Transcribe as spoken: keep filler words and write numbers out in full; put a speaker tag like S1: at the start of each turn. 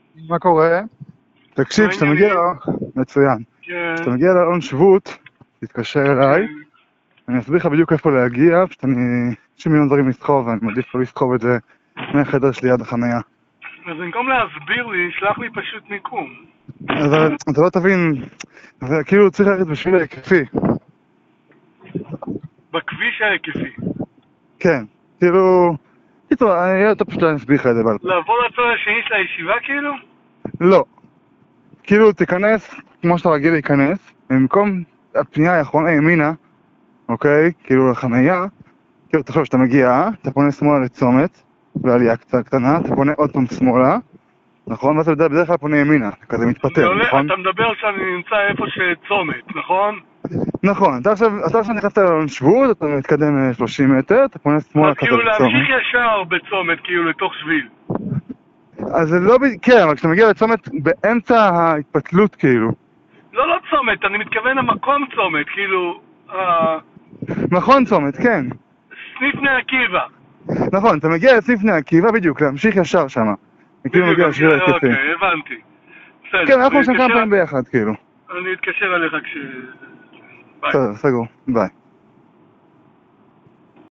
S1: מה קורה? תקשיב, כשאתה מגיע... מצוין. כשאתה מגיע לאלון שבות, תתקשר אליי, אני אסביר לך בדיוק איפה להגיע, פשוט אני... יש לי מיליון דברים לסחוב, ואני מעדיף לא לסחוב את זה מהחדר שלי עד החנייה.
S2: אז במקום להסביר לי, שלח לי פשוט מיקום.
S1: אז אתה לא תבין, זה כאילו צריך ללכת בשביל ההיקפי.
S2: בכביש ההיקפי.
S1: כן, כאילו... קיצור, אני אהיה יותר פשוט להסביר לך את זה בעל פה.
S2: לעבור לצד השני של הישיבה כאילו?
S1: לא. כאילו תיכנס, כמו שאתה רגיל להיכנס, במקום הפנייה האחרונה ימינה, אוקיי? כאילו לחנייה, כאילו תחשוב שאתה מגיע, אתה פונה שמאלה לצומת, בעלייה קצת קטנה, אתה פונה עוד פעם שמאלה, נכון? ואז אתה בדרך כלל פונה ימינה, אתה כזה מתפטר, נכון?
S2: אתה מדבר שאני נמצא איפה שצומת, נכון?
S1: נכון, אתה עכשיו, אתה עכשיו נכנסת לאלון שבות, אתה מתקדם שלושים מטר, אתה פונה שמאלה כזה
S2: כאילו
S1: בצומת.
S2: להמשיך ישר בצומת, כאילו לתוך שביל.
S1: אז זה לא, כן, אבל כשאתה מגיע לצומת באמצע ההתפתלות, כאילו.
S2: לא, לא צומת, אני מתכוון למקום צומת, כאילו...
S1: נכון, צומת, כן.
S2: סניף בני עקיבא.
S1: נכון, אתה מגיע לסניף בני עקיבא בדיוק, להמשיך ישר שמה. כאילו מגיע לשביל ההיקפי.
S2: אוקיי, הבנתי.
S1: כן, אנחנו שם כמה פעמים ביחד, כאילו.
S2: אני אתקשר אליך כש...
S1: בסדר, סגור, ביי.